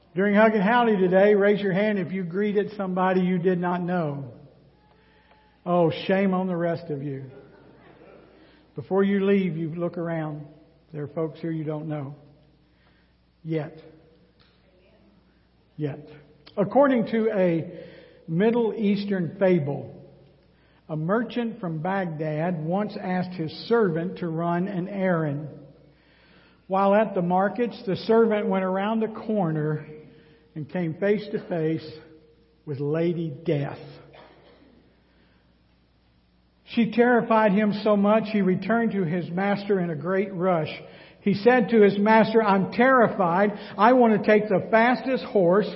During Hug and Howdy today, raise your hand if you greeted somebody you did not know. Oh, shame on the rest of you. Before you leave, you look around. There are folks here you don't know. Yet. According to a Middle Eastern fable, a merchant from Baghdad once asked his servant to run an errand. While at the markets, the servant went around the corner and came face to face with Lady Death. She terrified him so much he returned to his master in a great rush. He said to his master, "I'm terrified. I want to take the fastest horse.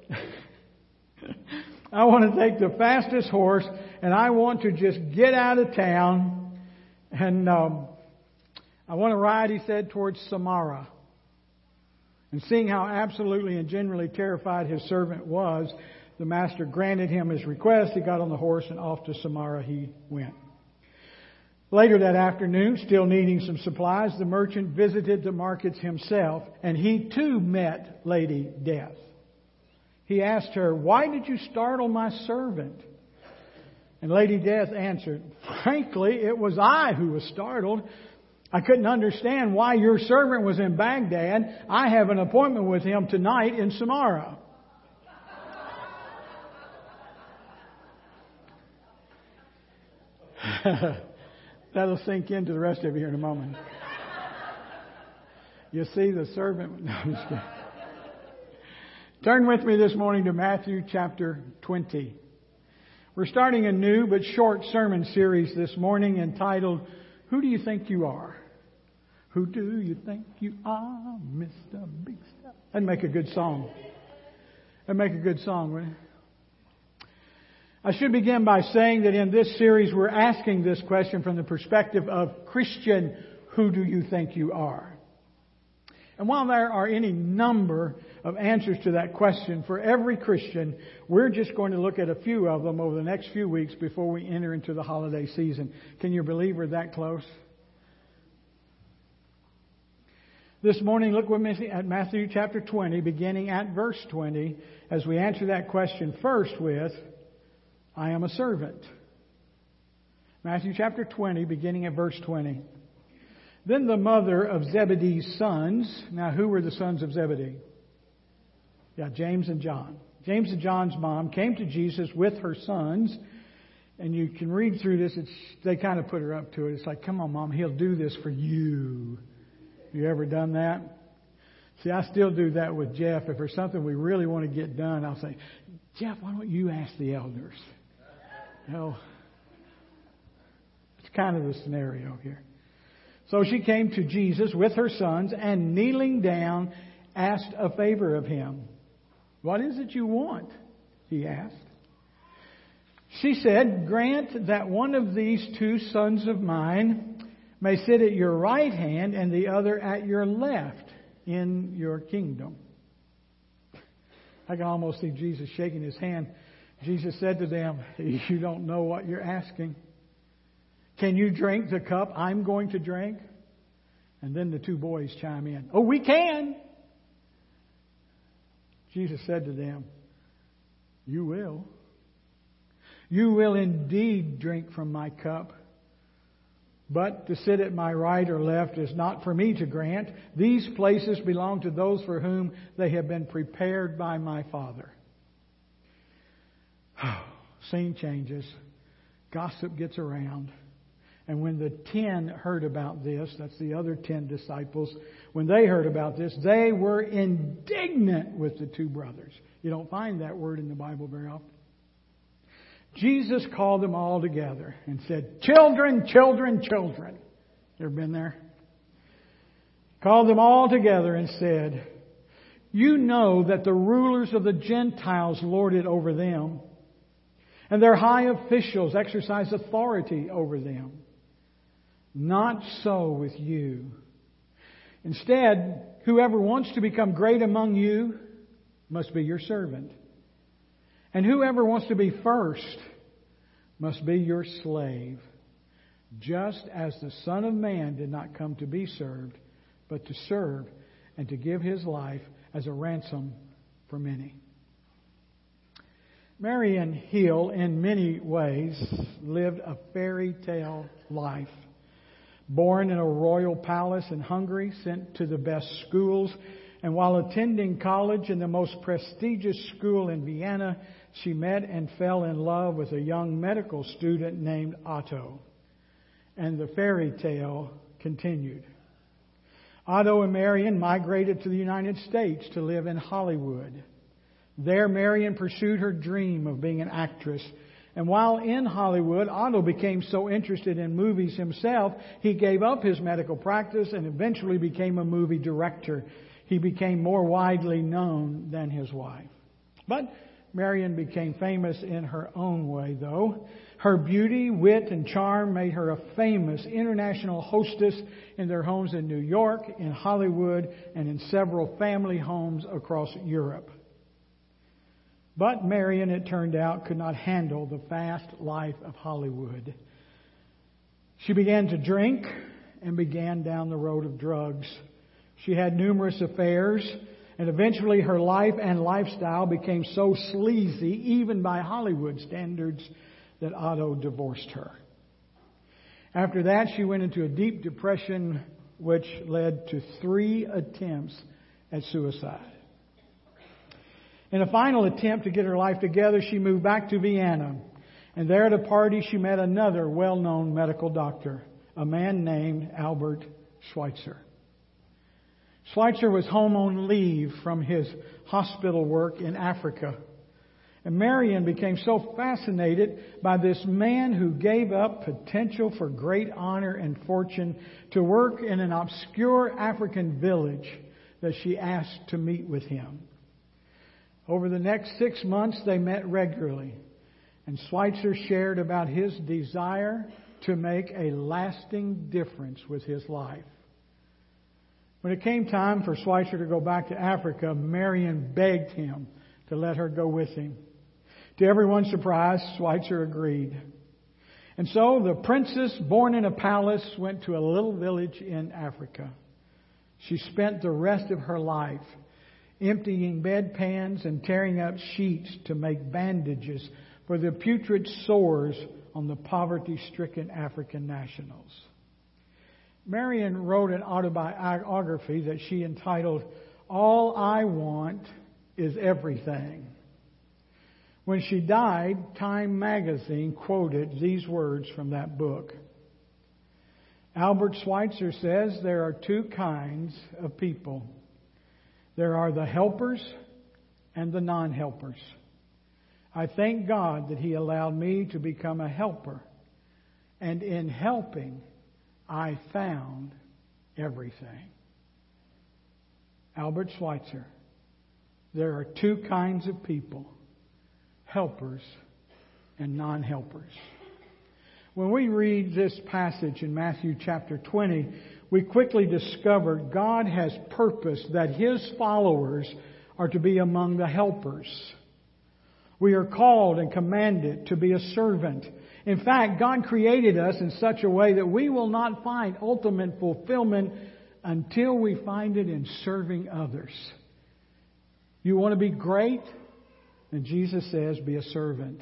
I want to take the fastest horse, and I want to just get out of town. And I want to ride," he said, "towards Samara." And seeing how absolutely and genuinely terrified his servant was, the master granted him his request. He got on the horse and off to Samara he went. Later that afternoon, still needing some supplies, the merchant visited the markets himself, and he too met Lady Death. He asked her, "Why did you startle my servant?" And Lady Death answered, "Frankly, it was I who was startled. I couldn't understand why your servant was in Baghdad. I have an appointment with him tonight in Samara." That'll sink into the rest of you here in a moment. You see, the servant... No, I'm just kidding. Turn with me this morning to Matthew chapter 20. We're starting a new but short sermon series this morning entitled, "Who Do You Think You Are?" Who do you think you are, Mr. Big Stuff? That'd make a good song. Wouldn't it? I should begin by saying that in this series we're asking this question from the perspective of Christian, who do you think you are? And while there are any number of answers to that question for every Christian, we're just going to look at a few of them over the next few weeks before we enter into the holiday season. Can you believe we're that close? This morning, look with me at Matthew chapter 20, beginning at verse 20, as we answer that question first with, "I am a servant." Matthew chapter 20, beginning at verse 20. Then the mother of Zebedee's sons. Now, who were the sons of Zebedee? Yeah, James and John. James and John's mom came to Jesus with her sons. And you can read through this. They kind of put her up to it. It's like, "Come on, Mom, He'll do this for you." You ever done that? See, I still do that with Jeff. If there's something we really want to get done, I'll say, "Jeff, why don't you ask the elders?" You know, it's kind of the scenario here. So she came to Jesus with her sons and kneeling down asked a favor of him. "What is it you want?" he asked. She said, "Grant that one of these two sons of mine may sit at your right hand and the other at your left in your kingdom." I can almost see Jesus shaking his hand. Jesus said to them, "You don't know what you're asking. Can you drink the cup I'm going to drink?" And then the two boys chime in, "Oh, we can." Jesus said to them, "You will. You will indeed drink from my cup. But to sit at my right or left is not for me to grant. These places belong to those for whom they have been prepared by my Father." Scene changes. Gossip gets around. And when the 10 heard about this, that's the other 10 disciples, when they heard about this, they were indignant with the two brothers. You don't find that word in the Bible very often. Jesus called them all together and said, "Children, children, children." You ever been there? Called them all together and said, "You know that the rulers of the Gentiles lord it over them, and their high officials exercise authority over them. Not so with you. Instead, whoever wants to become great among you must be your servant. And whoever wants to be first must be your slave, just as the Son of Man did not come to be served, but to serve and to give his life as a ransom for many. Marian Hill, in many ways, lived a fairy tale life. Born in a royal palace in Hungary, sent to the best schools, and while attending college in the most prestigious school in Vienna, she met and fell in love with a young medical student named Otto. And the fairy tale continued. Otto and Marian migrated to the United States to live in Hollywood. There, Marian pursued her dream of being an actress. And while in Hollywood, Otto became so interested in movies himself, he gave up his medical practice and eventually became a movie director. He became more widely known than his wife. But Marian became famous in her own way, though. Her beauty, wit, and charm made her a famous international hostess in their homes in New York, in Hollywood, and in several family homes across Europe. But Marian, it turned out, could not handle the fast life of Hollywood. She began to drink and began down the road of drugs. She had numerous affairs, and eventually her life and lifestyle became so sleazy, even by Hollywood standards, that Otto divorced her. After that, she went into a deep depression, which led to 3 attempts at suicide. In a final attempt to get her life together, she moved back to Vienna. And there at a party, she met another well-known medical doctor, a man named Albert Schweitzer. Schweitzer was home on leave from his hospital work in Africa. And Marian became so fascinated by this man who gave up potential for great honor and fortune to work in an obscure African village that she asked to meet with him. Over the next 6 months, they met regularly. And Schweitzer shared about his desire to make a lasting difference with his life. When it came time for Schweitzer to go back to Africa, Marian begged him to let her go with him. To everyone's surprise, Schweitzer agreed. And so the princess, born in a palace, went to a little village in Africa. She spent the rest of her life emptying bedpans and tearing up sheets to make bandages for the putrid sores on the poverty-stricken African nationals. Marian wrote an autobiography that she entitled, "All I Want is Everything." When she died, Time magazine quoted these words from that book. Albert Schweitzer says there are 2 kinds of people. There are the helpers and the non-helpers. I thank God that He allowed me to become a helper. And in helping, I found everything. Albert Schweitzer. There are 2 kinds of people. Helpers and non-helpers. When we read this passage in Matthew chapter 20, we quickly discover God has purposed that His followers are to be among the helpers. We are called and commanded to be a servant. In fact, God created us in such a way that we will not find ultimate fulfillment until we find it in serving others. You want to be great? And Jesus says, be a servant.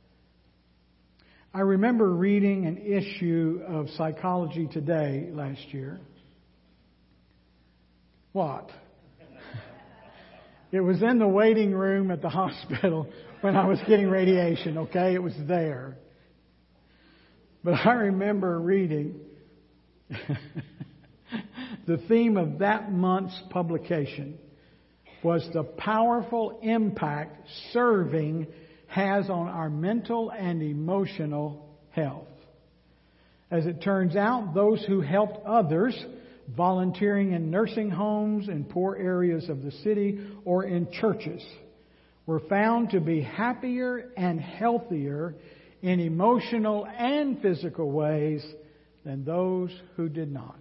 I remember reading an issue of Psychology Today last year. What? It was in the waiting room at the hospital when I was getting radiation, okay? It was there. But I remember reading the theme of that month's publication was the powerful impact serving has on our mental and emotional health. As it turns out, those who helped others, volunteering in nursing homes in poor areas of the city or in churches, were found to be happier and healthier in emotional and physical ways than those who did not.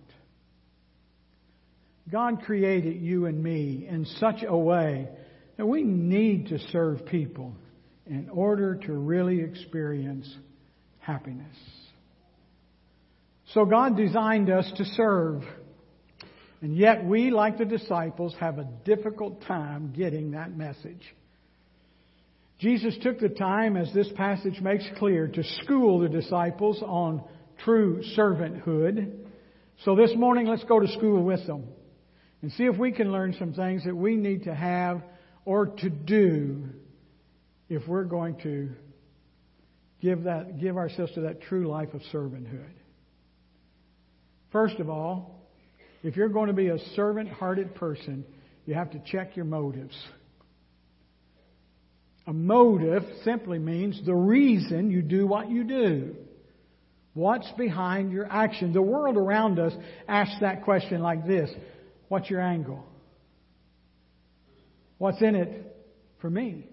God created you and me in such a way that we need to serve people in order to really experience happiness. So God designed us to serve. And yet we, like the disciples, have a difficult time getting that message. Jesus took the time, as this passage makes clear, to school the disciples on true servanthood. So this morning, let's go to school with them and see if we can learn some things that we need to have or to do if we're going to give ourselves to that true life of servanthood. First of all, if you're going to be a servant-hearted person, you have to check your motives. A motive simply means the reason you do what you do. What's behind your action? The world around us asks that question like this: what's your angle? What's in it for me?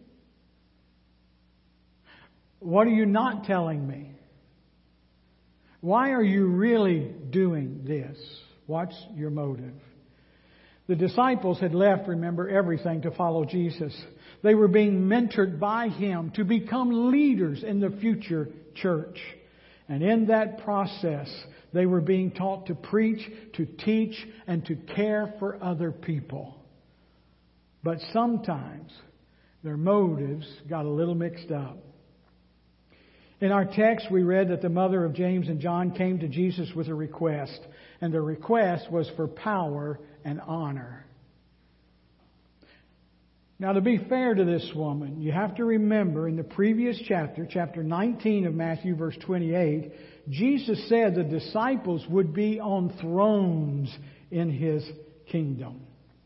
What are you not telling me? Why are you really doing this? What's your motive? The disciples had left, remember, everything to follow Jesus. They were being mentored by Him to become leaders in the future church. And in that process, they were being taught to preach, to teach, and to care for other people. But sometimes their motives got a little mixed up. In our text, we read that the mother of James and John came to Jesus with a request. And the request was for power and honor. Now, to be fair to this woman, you have to remember in the previous chapter, chapter 19 of Matthew, verse 28, Jesus said the disciples would be on thrones in His kingdom.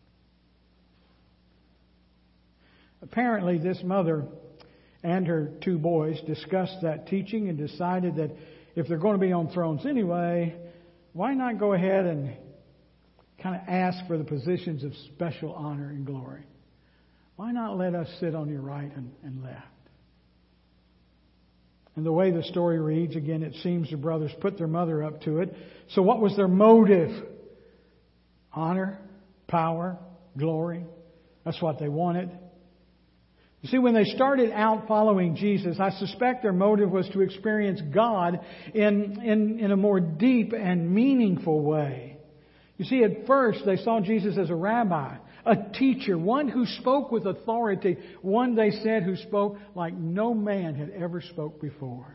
Apparently, this mother and her two boys discussed that teaching and decided that if they're going to be on thrones anyway, why not go ahead and kind of ask for the positions of special honor and glory? Why not let us sit on your right and left? And the way the story reads, again, it seems the brothers put their mother up to it. So what was their motive? Honor, power, glory. That's what they wanted. You see, when they started out following Jesus, I suspect their motive was to experience God in a more deep and meaningful way. You see, at first they saw Jesus as a rabbi, a teacher, one who spoke with authority, one, they said, who spoke like no man had ever spoke before.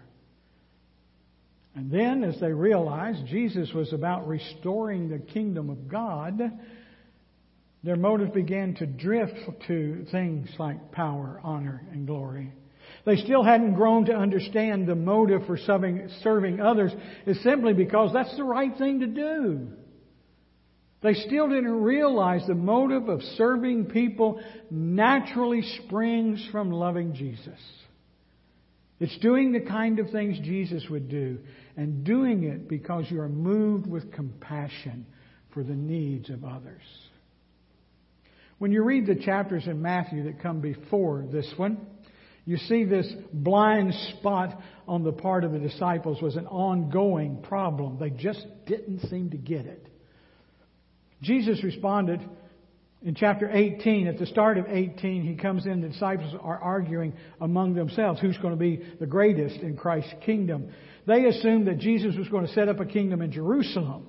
And then, as they realized Jesus was about restoring the kingdom of God, their motive began to drift to things like power, honor, and glory. They still hadn't grown to understand the motive for serving others is simply because that's the right thing to do. They still didn't realize the motive of serving people naturally springs from loving Jesus. It's doing the kind of things Jesus would do, and doing it because you are moved with compassion for the needs of others. When you read the chapters in Matthew that come before this one, you see this blind spot on the part of the disciples was an ongoing problem. They just didn't seem to get it. Jesus responded in chapter 18. At the start of 18, He comes in, the disciples are arguing among themselves who's going to be the greatest in Christ's kingdom. They assumed that Jesus was going to set up a kingdom in Jerusalem.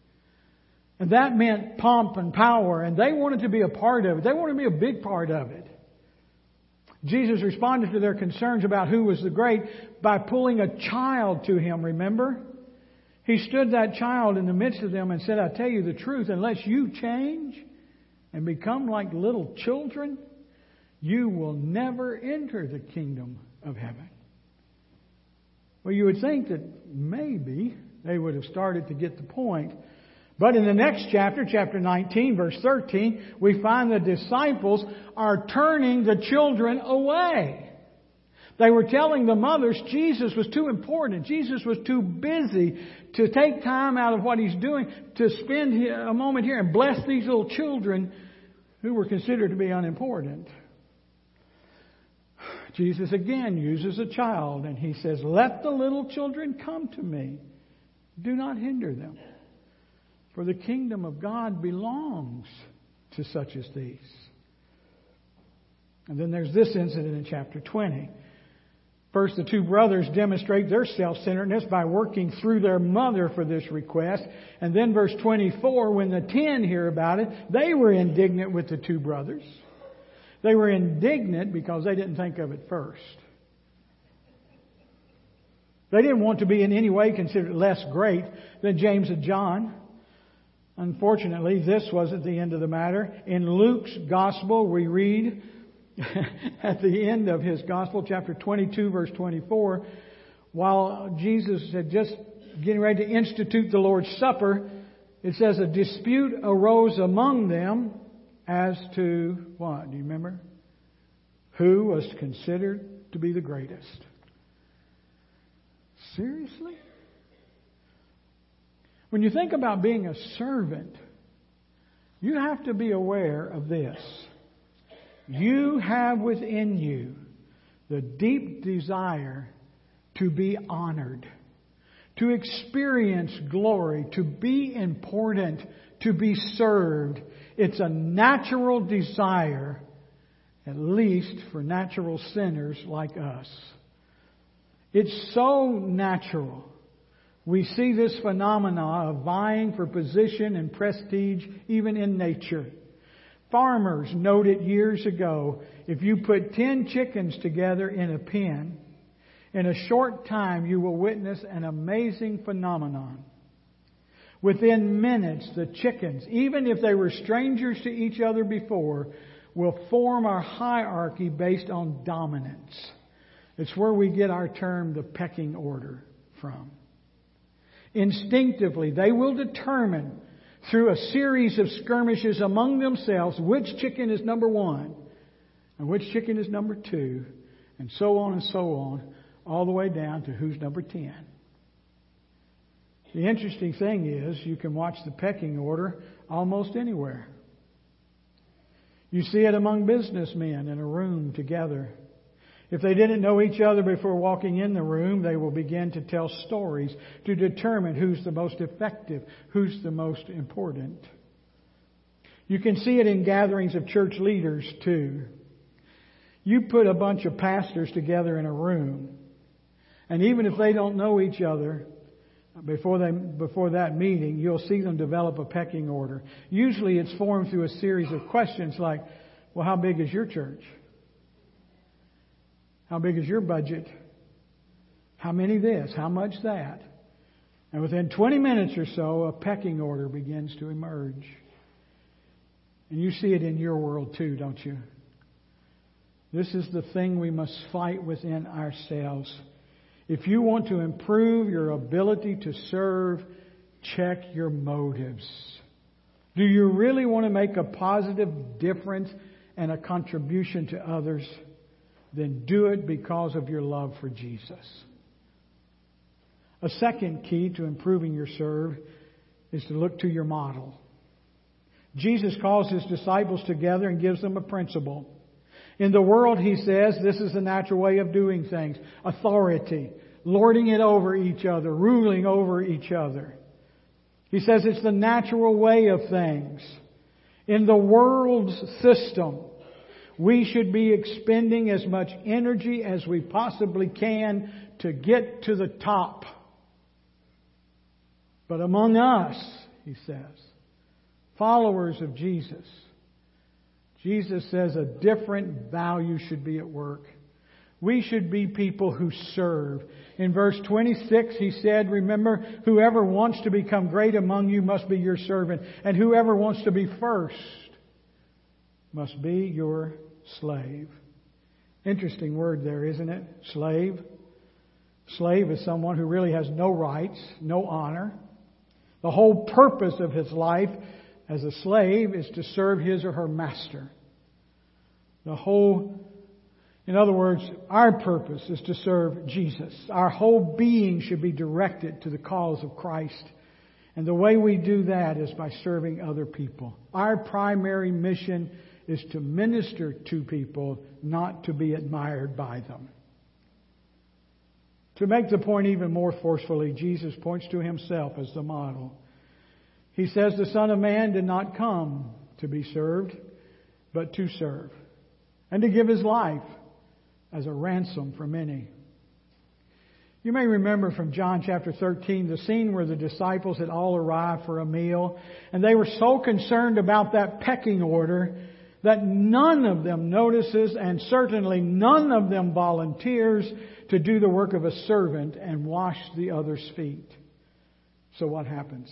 And that meant pomp and power, and they wanted to be a part of it. They wanted to be a big part of it. Jesus responded to their concerns about who was the great by pulling a child to Him, remember? He stood that child in the midst of them and said, I tell you the truth, unless you change and become like little children, you will never enter the kingdom of heaven. Well, you would think that maybe they would have started to get the point. But in the next chapter, chapter 19, verse 13, we find the disciples are turning the children away. They were telling the mothers Jesus was too important. Jesus was too busy to take time out of what He's doing to spend a moment here and bless these little children who were considered to be unimportant. Jesus again uses a child and He says, let the little children come to me. Do not hinder them. For the kingdom of God belongs to such as these. And then there's this incident in chapter 20. First, the two brothers demonstrate their self-centeredness by working through their mother for this request. And then verse 24, when the 10 hear about it, they were indignant with the two brothers. They were indignant because they didn't think of it first. They didn't want to be in any way considered less great than James and John. Unfortunately, this wasn't the end of the matter. In Luke's Gospel, we read at the end of his Gospel, chapter 22, verse 24, while Jesus had just getting ready to institute the Lord's Supper, it says a dispute arose among them as to what? Do you remember? Who was considered to be the greatest? Seriously? When you think about being a servant, you have to be aware of this. You have within you the deep desire to be honored, to experience glory, to be important, to be served. It's a natural desire, at least for natural sinners like us. It's so natural. We see this phenomena of vying for position and prestige even in nature. Farmers noted years ago, if you put 10 chickens together in a pen, in a short time you will witness an amazing phenomenon. Within minutes, the chickens, even if they were strangers to each other before, will form a hierarchy based on dominance. It's where we get our term, the pecking order, from. Instinctively, they will determine through a series of skirmishes among themselves which chicken is number one and which chicken is number two, and so on, all the way down to who's number 10. The interesting thing is you can watch the pecking order almost anywhere. You see it among businessmen in a room together. If they didn't know each other before walking in the room, they will begin to tell stories to determine who's the most effective, who's the most important. You can see it in gatherings of church leaders too. You put a bunch of pastors together in a room, and even if they don't know each other before that meeting, you'll see them develop a pecking order. Usually it's formed through a series of questions like, well, how big is your church? How big is your budget? How many this? How much that? And within 20 minutes or so, a pecking order begins to emerge. And you see it in your world too, don't you? This is the thing we must fight within ourselves. If you want to improve your ability to serve, check your motives. Do you really want to make a positive difference and a contribution to others? Then do it because of your love for Jesus. A second key to improving your serve is to look to your model. Jesus calls His disciples together and gives them a principle. In the world, He says, this is the natural way of doing things. Authority, lording it over each other, ruling over each other. He says it's the natural way of things. In the world's system, we should be expending as much energy as we possibly can to get to the top. But among us, He says, followers of Jesus, Jesus says a different value should be at work. We should be people who serve. In verse 26, He said, remember, whoever wants to become great among you must be your servant. And whoever wants to be first must be your slave. Interesting word there, isn't it? Slave. Slave is someone who really has no rights, no honor. The whole purpose of his life as a slave is to serve his or her master. In other words, our purpose is to serve Jesus. Our whole being should be directed to the cause of Christ. And the way we do that is by serving other people. Our primary mission is to minister to people, not to be admired by them. To make the point even more forcefully, Jesus points to Himself as the model. He says the Son of Man did not come to be served, but to serve, and to give His life as a ransom for many. You may remember from John chapter 13 the scene where the disciples had all arrived for a meal, and they were so concerned about that pecking order that none of them notices, and certainly none of them volunteers to do the work of a servant and wash the other's feet. So what happens?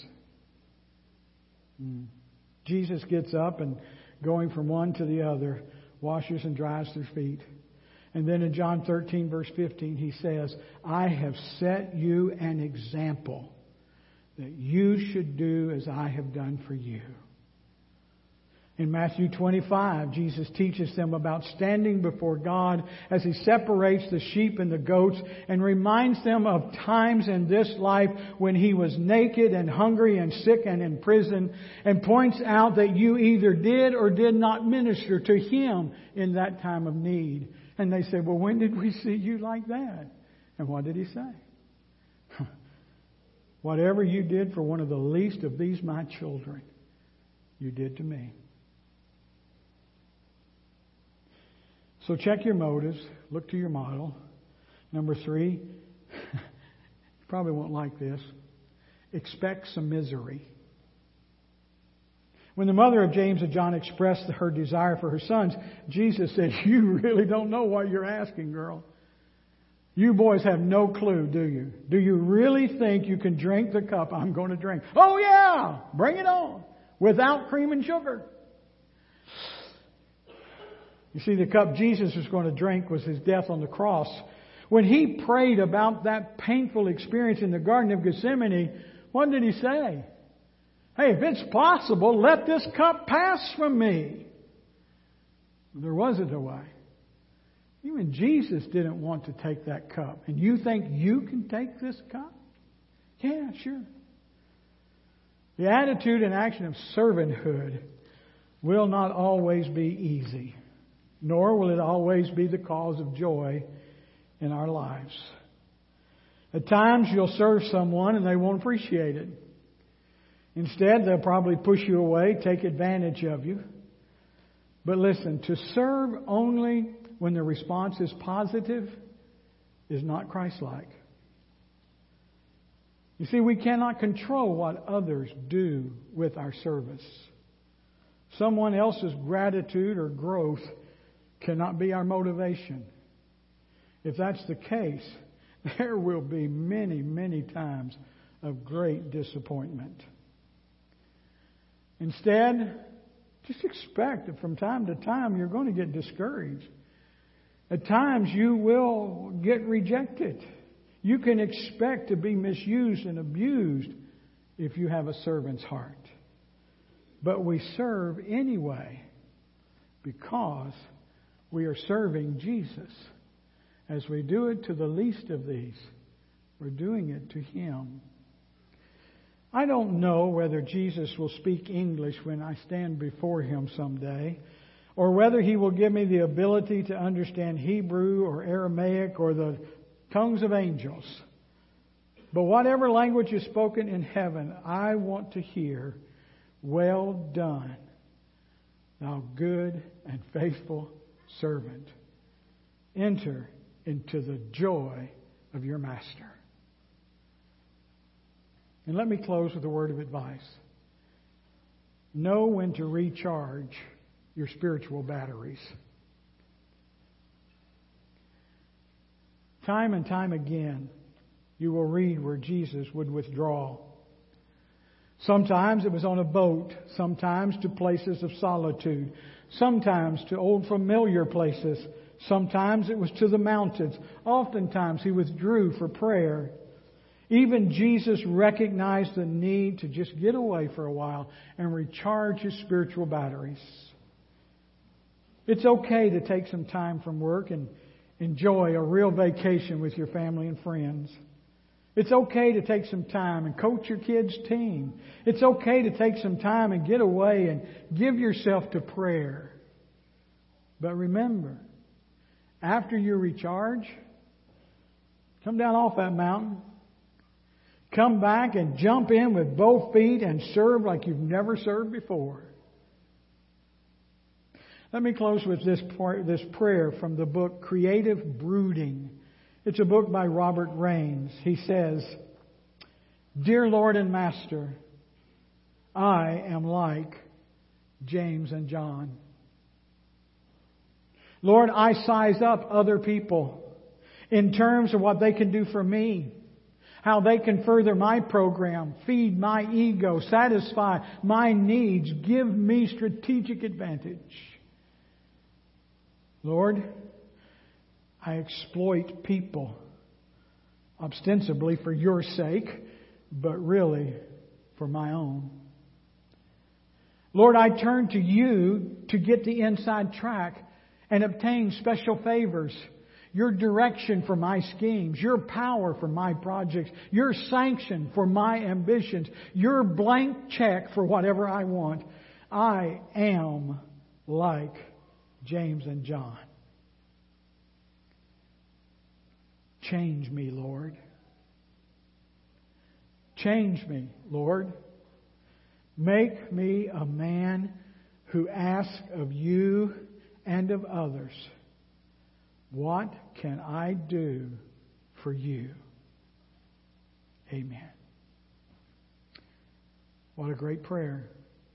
Jesus gets up and, going from one to the other, washes and dries their feet. And then in John 13 verse 15 he says, I have set you an example that you should do as I have done for you. In Matthew 25, Jesus teaches them about standing before God as He separates the sheep and the goats and reminds them of times in this life when He was naked and hungry and sick and in prison, and points out that you either did or did not minister to Him in that time of need. And they say, well, when did we see you like that? And what did He say? Whatever you did for one of the least of these my children, you did to me. So check your motives. Look to your model. Number 3, you probably won't like this. Expect some misery. When the mother of James and John expressed her desire for her sons, Jesus said, you really don't know what you're asking, girl. You boys have no clue, do you? Do you really think you can drink the cup I'm going to drink? Oh yeah! Bring it on! Without cream and sugar. You see, the cup Jesus was going to drink was His death on the cross. When He prayed about that painful experience in the Garden of Gethsemane, what did He say? Hey, if it's possible, let this cup pass from me. There wasn't a way. Even Jesus didn't want to take that cup. And you think you can take this cup? Yeah, sure. The attitude and action of servanthood will not always be easy, nor will it always be the cause of joy in our lives. At times you'll serve someone and they won't appreciate it. Instead, they'll probably push you away, take advantage of you. But listen, to serve only when the response is positive is not Christ-like. You see, we cannot control what others do with our service. Someone else's gratitude or growth cannot be our motivation. If that's the case, there will be many, many times of great disappointment. Instead, just expect that from time to time you're going to get discouraged. At times you will get rejected. You can expect to be misused and abused if you have a servant's heart. But we serve anyway because we are serving Jesus. As we do it to the least of these, we're doing it to Him. I don't know whether Jesus will speak English when I stand before Him someday, or whether He will give me the ability to understand Hebrew or Aramaic or the tongues of angels. But whatever language is spoken in heaven, I want to hear, well done, thou good and faithful servant. Enter into the joy of your master. And let me close with a word of advice. Know when to recharge your spiritual batteries. Time and time again, you will read where Jesus would withdraw. Sometimes it was on a boat, sometimes to places of solitude, sometimes to old familiar places, sometimes it was to the mountains. Oftentimes He withdrew for prayer. Even Jesus recognized the need to just get away for a while and recharge His spiritual batteries. It's okay to take some time from work and enjoy a real vacation with your family and friends. It's okay to take some time and coach your kids' team. It's okay to take some time and get away and give yourself to prayer. But remember, after you recharge, come down off that mountain. Come back and jump in with both feet and serve like you've never served before. Let me close with this prayer from the book Creative Brooding. It's a book by Robert Raines. He says, "Dear Lord and Master, I am like James and John. Lord, I size up other people in terms of what they can do for me, how they can further my program, feed my ego, satisfy my needs, give me strategic advantage. Lord, I exploit people ostensibly for your sake, but really for my own. Lord, I turn to you to get the inside track and obtain special favors, your direction for my schemes, your power for my projects, your sanction for my ambitions, your blank check for whatever I want. I am like James and John. Change me, Lord. Change me, Lord. Make me a man who asks of you and of others, what can I do for you? Amen." What a great prayer.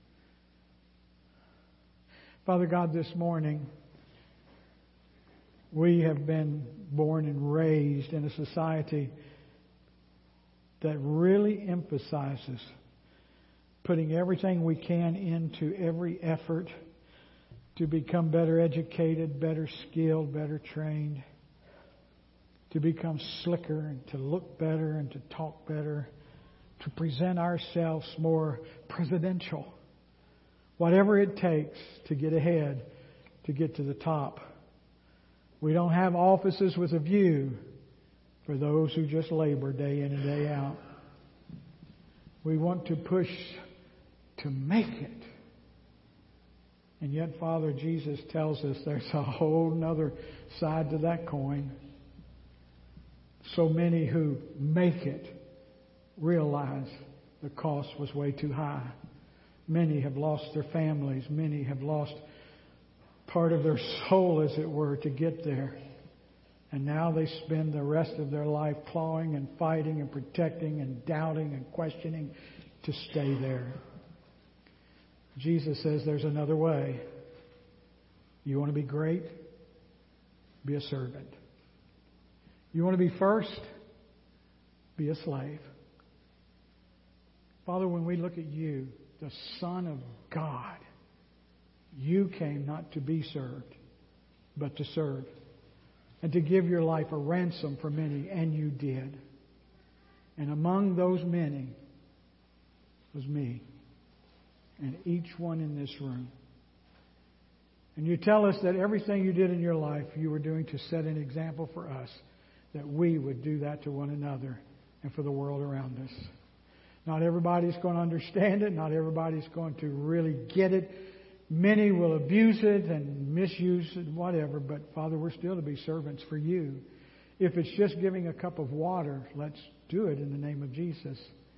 Father God, this morning, we have been born and raised in a society that really emphasizes putting everything we can into every effort to become better educated, better skilled, better trained, to become slicker and to look better and to talk better, to present ourselves more presidential. Whatever it takes to get ahead, to get to the top. We don't have offices with a view for those who just labor day in and day out. We want to push to make it. And yet, Father, Jesus tells us there's a whole other side to that coin. So many who make it realize the cost was way too high. Many have lost their families. Many have lost part of their soul, as it were, to get there. And now they spend the rest of their life clawing and fighting and protecting and doubting and questioning to stay there. Jesus says there's another way. You want to be great? Be a servant. You want to be first? Be a slave. Father, when we look at you, the Son of God, you came not to be served, but to serve. And to give your life a ransom for many, and you did. And among those many was me. And each one in this room. And you tell us that everything you did in your life, you were doing to set an example for us, that we would do that to one another and for the world around us. Not everybody's going to understand it. Not everybody's going to really get it. Many will abuse it and misuse it, whatever. But Father, we're still to be servants for you. If it's just giving a cup of water, let's do it in the name of Jesus.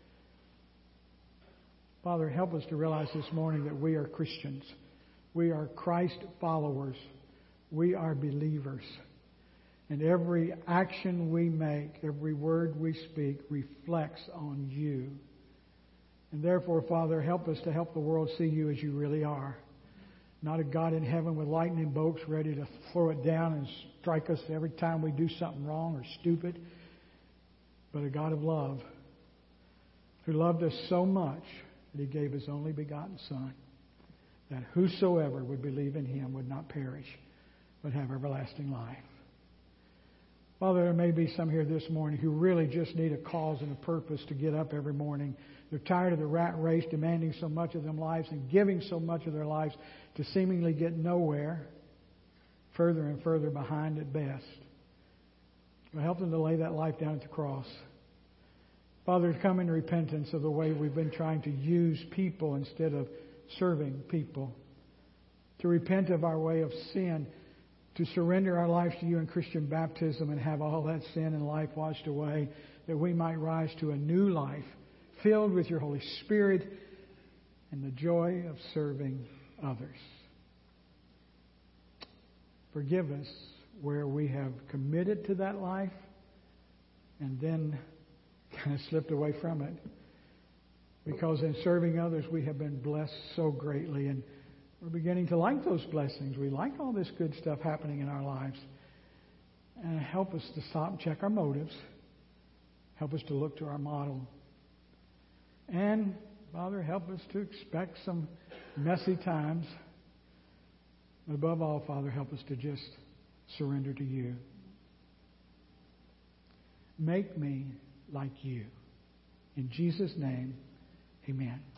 Father, help us to realize this morning that we are Christians. We are Christ followers. We are believers. And every action we make, every word we speak reflects on you. And therefore, Father, help us to help the world see you as you really are. Not a God in heaven with lightning bolts ready to throw it down and strike us every time we do something wrong or stupid, but a God of love who loved us so much that He gave His only begotten Son, that whosoever would believe in Him would not perish, but have everlasting life. Father, there may be some here this morning who really just need a cause and a purpose to get up every morning. They're tired of the rat race demanding so much of their lives and giving so much of their lives to seemingly get nowhere, further and further behind at best. Well, help them to lay that life down at the cross. Father, to come in repentance of the way we've been trying to use people instead of serving people. To repent of our way of sin. To surrender our lives to you in Christian baptism and have all that sin and life washed away, that we might rise to a new life filled with your Holy Spirit and the joy of serving others. Forgive us where we have committed to that life and then kind of slipped away from it. Because in serving others, we have been blessed so greatly, and we're beginning to like those blessings. We like all this good stuff happening in our lives. And help us to stop and check our motives. Help us to look to our model. And, Father, help us to expect some messy times. But above all, Father, help us to just surrender to you. Make me like you. In Jesus' name, amen.